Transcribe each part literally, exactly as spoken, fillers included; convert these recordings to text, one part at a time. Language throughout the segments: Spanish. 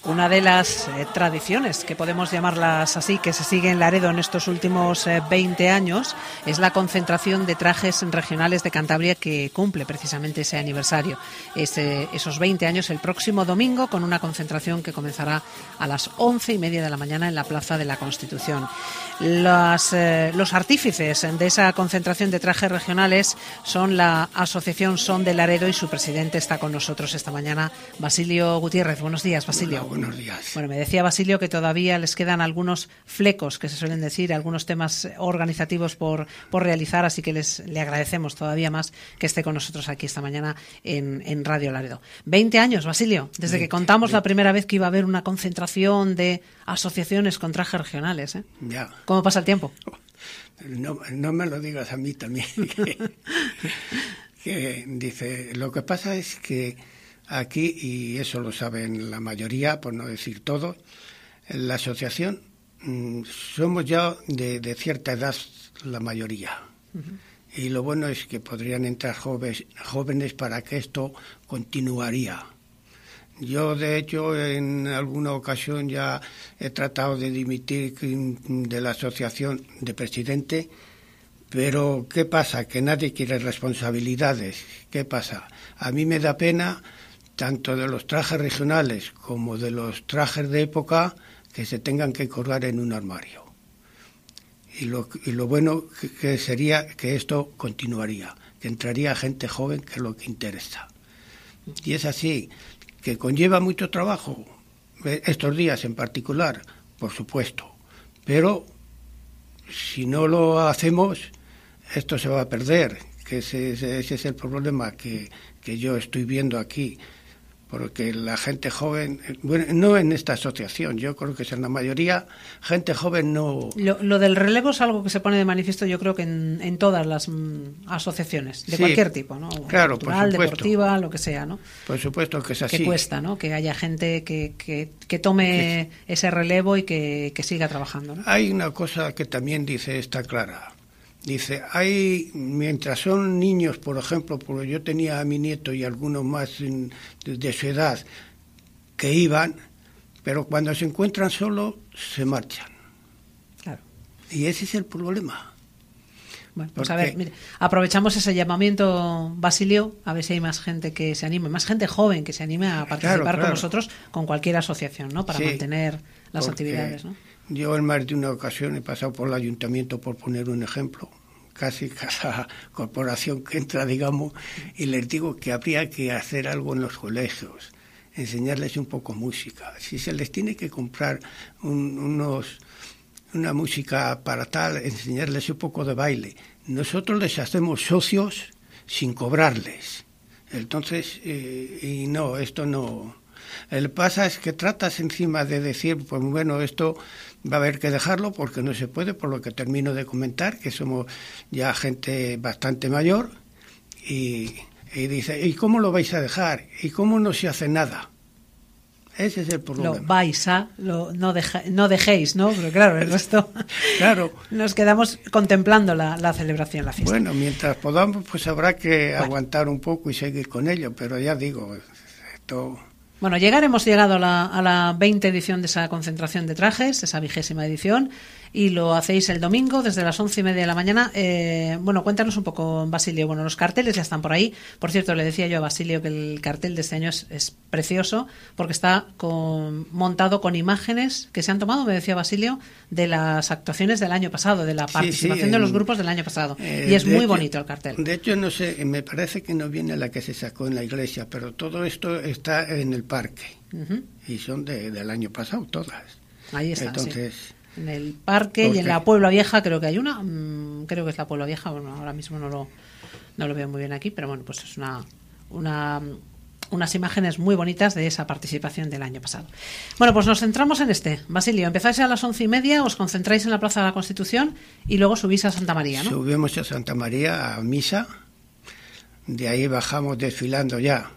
Una de las eh, tradiciones, que podemos llamarlas así, que se sigue en Laredo en estos últimos eh, veinte años, es la concentración de trajes regionales de Cantabria, que cumple precisamente ese aniversario, ese, esos veinte años, el próximo domingo, con una concentración que comenzará a las once y media de la mañana en la Plaza de la Constitución. Las, eh, los artífices de esa concentración de trajes regionales son la Asociación Son de Laredo, y su presidente está con nosotros esta mañana, Basilio Gutiérrez. Buenos días, Basilio. Hola, buenos días. Bueno, me decía Basilio que todavía les quedan algunos flecos, que se suelen decir, algunos temas organizativos por, por realizar, así que les le agradecemos todavía más que esté con nosotros aquí esta mañana en, en Radio Laredo. veinte años, Basilio, desde veinte, que contamos veinte. La primera vez que iba a haber una concentración de asociaciones con trajes regionales, ¿eh? Ya. ¿Cómo pasa el tiempo? No, no me lo digas a mí también. que, que dice, lo que pasa es que aquí, y eso lo saben la mayoría, por no decir todos, en la asociación mmm, somos ya de, de cierta edad la mayoría. Uh-huh. Y lo bueno es que podrían entrar jóvenes, jóvenes para que esto continuaría. Yo, de hecho, en alguna ocasión ya he tratado de dimitir de la asociación de presidente, pero ¿qué pasa? Que nadie quiere responsabilidades. ¿Qué pasa? A mí me da pena tanto de los trajes regionales como de los trajes de época que se tengan que colgar en un armario. Y lo, y lo bueno que, que sería que esto continuaría, que entraría gente joven, que es lo que interesa. Y es así, que conlleva mucho trabajo, estos días en particular, por supuesto, pero si no lo hacemos, esto se va a perder, que ese, ese es el problema que, que yo estoy viendo aquí. Porque la gente joven, bueno, no en esta asociación, yo creo que es en la mayoría, gente joven no... Lo, lo del relevo es algo que se pone de manifiesto, yo creo que en, en todas las mm, asociaciones, de sí, cualquier tipo, ¿no? Claro, cultural, por supuesto. Deportiva, lo que sea, ¿no? Por supuesto que es así. Que cuesta, ¿no? Que haya gente que, que, que tome sí. ese relevo y que, que siga trabajando, ¿no? Hay una cosa que también dice, está clara. Dice, hay, mientras son niños, por ejemplo, porque yo tenía a mi nieto y algunos más de, de su edad que iban, pero cuando se encuentran solos, se marchan. Claro. Y ese es el problema. Bueno, pues a ver, mire, aprovechamos ese llamamiento, Basilio, a ver si hay más gente que se anime, más gente joven que se anime a participar claro, claro. con nosotros, con cualquier asociación, ¿no? Para sí, mantener las actividades, ¿no? Yo en más de una ocasión he pasado por el ayuntamiento, por poner un ejemplo, casi cada corporación que entra, digamos, y les digo que habría que hacer algo en los colegios, enseñarles un poco música. Si se les tiene que comprar un, unos, una música para tal, enseñarles un poco de baile. Nosotros les hacemos socios sin cobrarles. Entonces, eh, y no, esto no... El pasa es que tratas encima de decir, pues bueno, esto va a haber que dejarlo porque no se puede, por lo que termino de comentar, que somos ya gente bastante mayor, y, y dice, ¿y cómo lo vais a dejar? ¿Y cómo no se hace nada? Ese es el problema. Lo vais a, lo, no, deja, no dejéis, ¿no? Pero claro, el resto claro. Nos quedamos contemplando la, la celebración, la fiesta. Bueno, mientras podamos, pues habrá que bueno. aguantar un poco y seguir con ello, pero ya digo, esto... Bueno, llegar hemos llegado a la, a la veinte edición de esa concentración de trajes, esa vigésima edición, y lo hacéis el domingo desde las once y media de la mañana. Eh, bueno, cuéntanos un poco, Basilio. Bueno, los carteles ya están por ahí. Por cierto, le decía yo a Basilio que el cartel de este año es, es precioso porque está con, montado con imágenes que se han tomado, me decía Basilio, de las actuaciones del año pasado, de la participación sí, sí, en, de los grupos del año pasado. Eh, y es muy hecho, bonito el cartel. De hecho, no sé, me parece que no viene la que se sacó en la iglesia, pero todo esto está en el parque. Uh-huh. Y son de, del año pasado todas. Ahí está. Entonces, sí. En el parque y en la Puebla Vieja creo que hay una, mmm, creo que es la Puebla Vieja, bueno, ahora mismo no lo, no lo veo muy bien aquí, pero bueno, pues es una, una unas imágenes muy bonitas de esa participación del año pasado. Bueno, pues nos centramos en este. Basilio, empezáis a las once y media, os concentráis en la Plaza de la Constitución y luego subís a Santa María, ¿no? Subimos a Santa María a misa, de ahí bajamos desfilando ya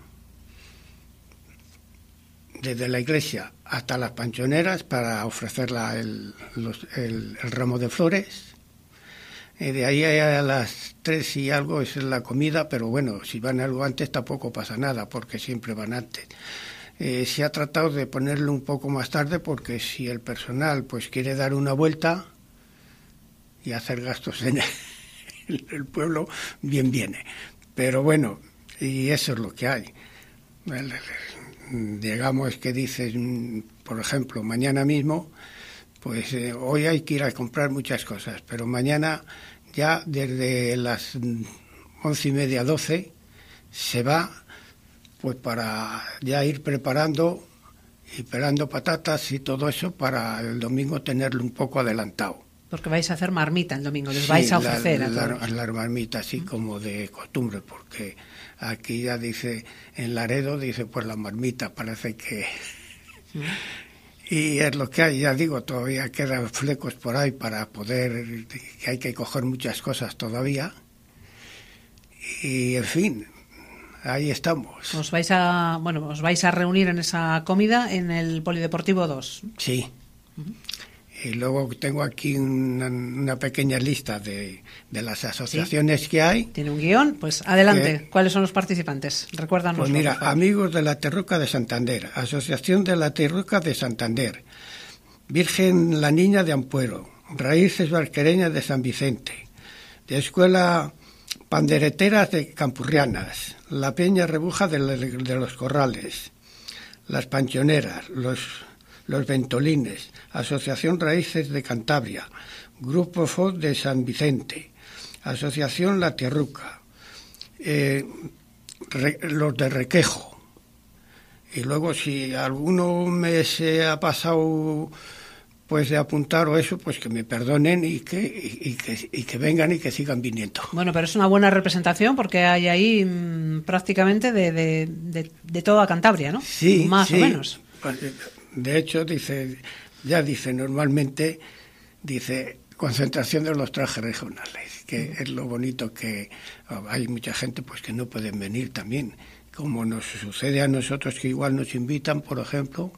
desde la iglesia hasta las panchoneras para ofrecer la, el, los, el, el ramo de flores. Y de ahí a las tres y algo es la comida, pero bueno, si van algo antes tampoco pasa nada, porque siempre van antes. eh, se ha tratado de ponerlo un poco más tarde, porque si el personal pues quiere dar una vuelta y hacer gastos en el, el pueblo, bien viene. Pero bueno, y eso es lo que hay. El, el, digamos que dices, por ejemplo, mañana mismo, pues eh, hoy hay que ir a comprar muchas cosas, pero mañana ya desde las once y media, doce, se va pues para ya ir preparando y pelando patatas y todo eso para el domingo tenerlo un poco adelantado. Porque vais a hacer marmita el domingo, les sí, vais a ofrecer la, a todos. Las la marmitas, así mm. como de costumbre, porque aquí ya dice, en Laredo dice, pues la marmita parece que... Mm. Y es lo que hay, ya digo, todavía quedan flecos por ahí para poder, que hay que coger muchas cosas todavía. Y en fin, ahí estamos. Os vais a, bueno, os vais a reunir en esa comida en el Polideportivo dos. Sí. Uh-huh. Y luego tengo aquí una, una pequeña lista de, de las asociaciones ¿Sí? que hay. ¿Tiene un guión? Pues adelante. Eh, ¿Cuáles son los participantes? Recuérdanos. Pues mira, Amigos de la Terroca de Santander, Asociación de la Terroca de Santander, Virgen la Niña de Ampuero, Raíces Barquereñas de San Vicente, de Escuela Pandereteras de Campurrianas, la Peña Rebuja de, de los Corrales, las Panchoneras, los... Los Ventolines, Asociación Raíces de Cantabria, Grupo F O de San Vicente, Asociación La Tierruca, eh, re, los de Requejo. Y luego si alguno me se ha pasado pues de apuntar o eso, pues que me perdonen y que, y, y que, y que vengan y que sigan viniendo. Bueno, pero es una buena representación porque hay ahí mmm, prácticamente de, de, de, de toda Cantabria, ¿no? Sí, más sí. o menos. De hecho, dice, ya dice normalmente, dice concentración de los trajes regionales, que es lo bonito que hay mucha gente pues que no pueden venir también, como nos sucede a nosotros que igual nos invitan, por ejemplo,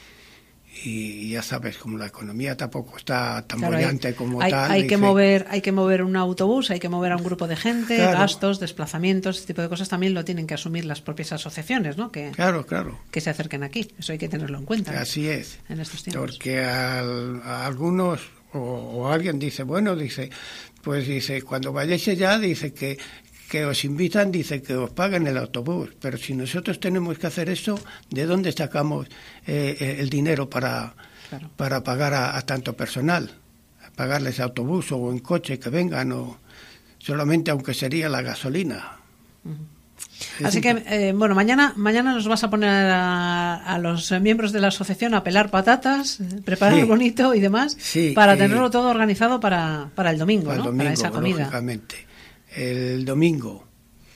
y ya sabes, como la economía tampoco está tan claro, bollante como hay, tal. Hay dice, que mover, hay que mover un autobús, hay que mover a un grupo de gente, claro. gastos, desplazamientos, este tipo de cosas también lo tienen que asumir las propias asociaciones, ¿no? Que, claro, claro. Que se acerquen aquí, eso hay que tenerlo en cuenta. Así es. En estos tiempos. Porque al, a algunos, o, o alguien dice, bueno, dice, pues dice, cuando vayáis allá, dice que que os invitan, dice que os paguen el autobús, pero si nosotros tenemos que hacer eso, ¿de dónde sacamos eh, el dinero para, claro. para pagar a, a tanto personal? A pagarles autobús o en coche que vengan, o solamente aunque sería la gasolina. Uh-huh. Así que, eh, bueno, mañana mañana nos vas a poner a, a los miembros de la asociación a pelar patatas, preparar sí. bonito y demás, sí, para eh, tenerlo todo organizado para, para el domingo, para ¿no? El domingo, para esa comida. Lógicamente. El domingo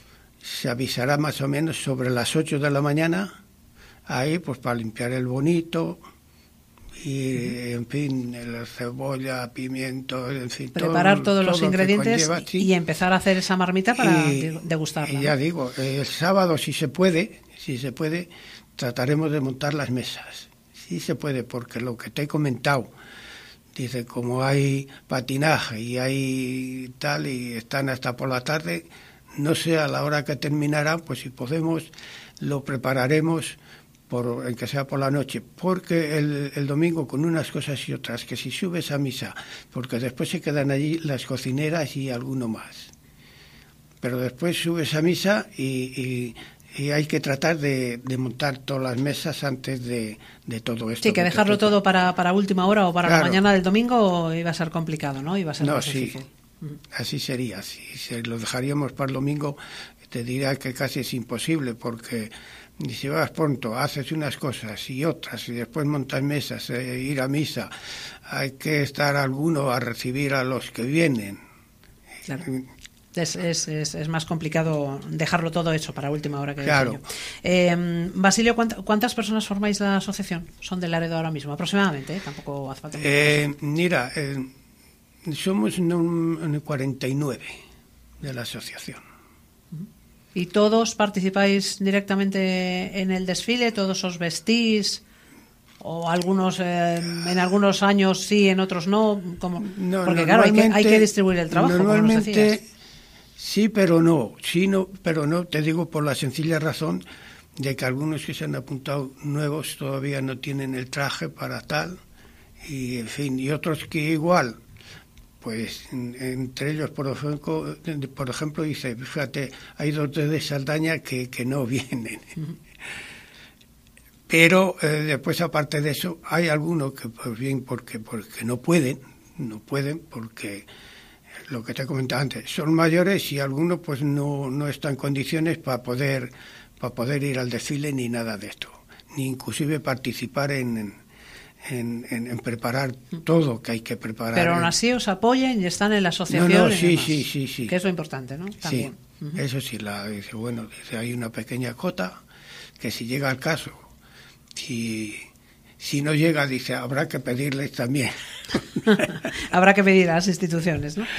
se avisará más o menos sobre las ocho de la mañana, ahí pues para limpiar el bonito y uh-huh. en fin, la cebolla, pimiento, en fin. Preparar todo, todos todo los ingredientes conlleva, sí. y empezar a hacer esa marmita para y, degustarla. Y ya ¿no? digo, el sábado si se puede, si se puede, trataremos de montar las mesas. Sí se puede, porque lo que te he comentado, dice, como hay patinaje y hay tal, y están hasta por la tarde, no sé a la hora que terminarán, pues si podemos, lo prepararemos, por, en que sea por la noche, porque el, el domingo con unas cosas y otras, que si subes a misa, porque después se quedan allí las cocineras y alguno más. Pero después subes a misa y... y Y hay que tratar de, de montar todas las mesas antes de, de todo esto. Sí, que, que dejarlo todo para, para última hora o para claro. la mañana del domingo iba a ser complicado, ¿no? Iba a ser no, más sí, difícil. Así sería. Si se lo dejaríamos para el domingo, te diría que casi es imposible, porque si vas pronto, haces unas cosas y otras, y después montas mesas, eh, ir a misa, hay que estar alguno a recibir a los que vienen. Claro. Es, es, es, es más complicado dejarlo todo hecho para última hora que claro. Eh, Basilio, ¿cuántas personas formáis la asociación? Son de Laredo ahora mismo, aproximadamente, ¿eh? Tampoco hace falta. Eh, mira, eh, somos un cuarenta y nueve de la asociación. ¿Y todos participáis directamente en el desfile? ¿Todos os vestís? ¿O algunos eh, en algunos años sí, en otros no? ¿Cómo? no Porque claro, hay que, hay que distribuir el trabajo. Normalmente sí, pero no. Sí, no, pero no, te digo por la sencilla razón de que algunos que se han apuntado nuevos todavía no tienen el traje para tal, y en fin, y otros que igual, pues entre ellos, por ejemplo, por ejemplo dice, fíjate, hay dos de Saldaña que, que no vienen. Uh-huh. Pero eh, después, aparte de eso, hay algunos que, pues bien, porque, porque no pueden, no pueden, porque lo que te comentaba antes, son mayores y algunos pues no, no están en condiciones para poder, para poder ir al desfile ni nada de esto, ni inclusive participar en, en, en, en preparar todo que hay que preparar. Pero aún así os apoyan y están en la asociación. No, no, sí, sí, sí, sí. Que es lo importante, ¿no? También. Sí, uh-huh. Eso sí, la, dice, bueno, dice, hay una pequeña cota que si llega al caso, si, si no llega, dice, habrá que pedirles también. Habrá que pedir a las instituciones, ¿no?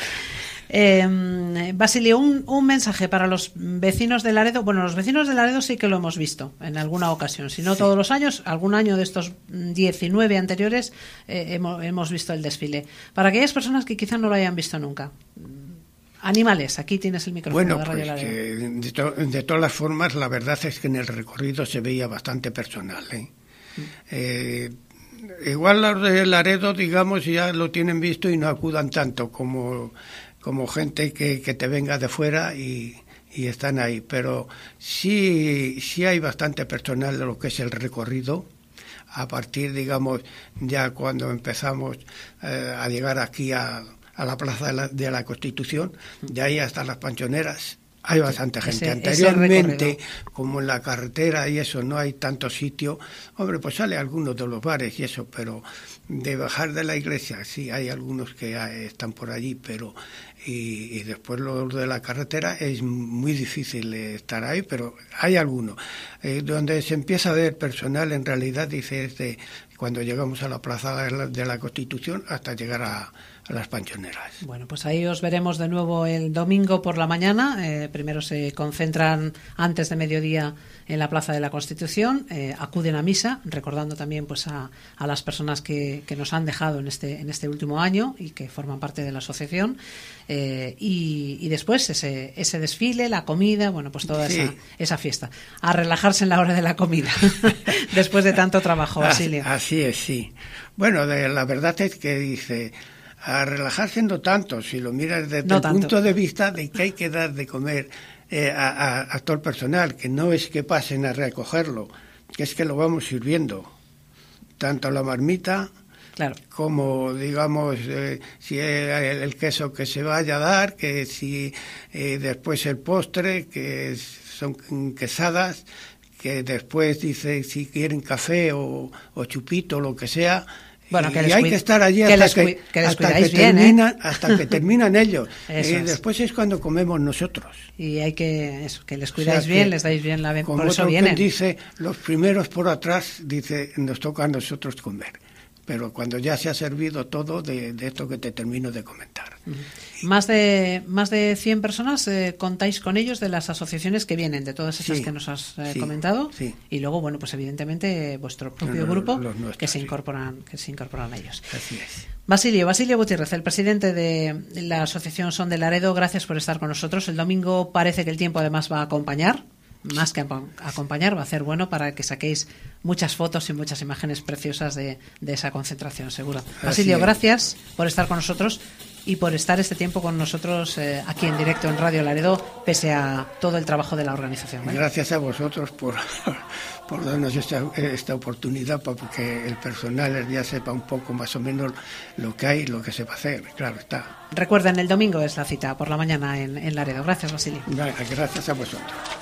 Eh, Basilio, un, un mensaje para los vecinos de Laredo. Bueno, los vecinos de Laredo sí que lo hemos visto en alguna ocasión, si no sí. todos los años, algún año de estos diecinueve anteriores eh, hemos, hemos visto el desfile. Para aquellas personas que quizás no lo hayan visto nunca, animales, aquí tienes el micrófono. Bueno, de Radio pues Laredo. Que de, to, de todas las formas, la verdad es que en el recorrido se veía bastante personal, ¿eh? Mm. eh Igual los de Laredo, digamos, ya lo tienen visto y no acudan tanto como, como gente que, que te venga de fuera y, y están ahí. Pero sí, sí hay bastante personal de lo que es el recorrido. A partir, digamos, ya cuando empezamos eh, a llegar aquí a, a la Plaza de la, de la Constitución, de ahí hasta las Panchoneras, hay bastante gente. Ese, Anteriormente, ese como en la carretera y eso, no hay tanto sitio. Hombre, pues sale algunos de los bares y eso, pero de bajar de la iglesia, sí, hay algunos que están por allí, pero y, y después los de la carretera es muy difícil estar ahí, pero hay algunos. Eh, donde se empieza a ver personal, en realidad, dice, desde cuando llegamos a la Plaza de la, de la Constitución hasta llegar a, a las Panchoneras. Bueno, pues ahí os veremos de nuevo el domingo por la mañana. Eh, primero se concentran antes de mediodía en la Plaza de la Constitución, eh, acuden a misa, recordando también pues a, a las personas que, que nos han dejado en este, en este último año y que forman parte de la asociación. Eh, y, y después ese, ese desfile, la comida, bueno, pues toda sí. esa, esa fiesta. A relajarse en la hora de la comida, después de tanto trabajo, Basilio. Así es, sí. Bueno, de, la verdad es que dice, a relajarse no tanto, si lo miras desde no el tanto. punto de vista de que hay que dar de comer eh, a, a, a todo el personal, que no es que pasen a recogerlo, que es que lo vamos sirviendo, tanto la marmita, claro, como digamos eh, si el, el queso que se vaya a dar, que si eh, después el postre, que son quesadas, que después dice si quieren café o, o chupito o lo que sea. Bueno, y que les hay cuid- que estar allí que hasta les que, cuid- que hasta que descuidáis bien, terminan, ¿eh? hasta que terminan ellos. Y es. después es cuando comemos nosotros. Y hay que eso, que les cuidáis O sea, bien, que, les dais bien la como por eso otro vienen. quien dice, los primeros por atrás, dice, nos toca a nosotros comer. Pero cuando ya se ha servido todo de, de esto que te termino de comentar. Uh-huh. Más de más de cien personas eh, contáis con ellos de las asociaciones que vienen, de todas esas sí, que nos has eh, sí, comentado, sí. Y luego, bueno, pues evidentemente vuestro propio los, grupo los nuestros, que se sí. incorporan que se incorporan a ellos. Así es. Basilio, Basilio Gutiérrez, el presidente de la asociación Son de Laredo, gracias por estar con nosotros. El domingo parece que el tiempo además va a acompañar. Más que acompañar, va a ser bueno para que saquéis muchas fotos y muchas imágenes preciosas de, de esa concentración, seguro. Basilio, gracias por estar con nosotros y por estar este tiempo con nosotros eh, aquí en directo en Radio Laredo, pese a todo el trabajo de la organización, ¿vale? Gracias a vosotros por, por darnos esta, esta oportunidad para que el personal ya sepa un poco más o menos lo que hay, lo que se va a hacer, claro está. Recuerden, el domingo es la cita por la mañana en, en Laredo. Gracias, Basilio. Gracias a vosotros.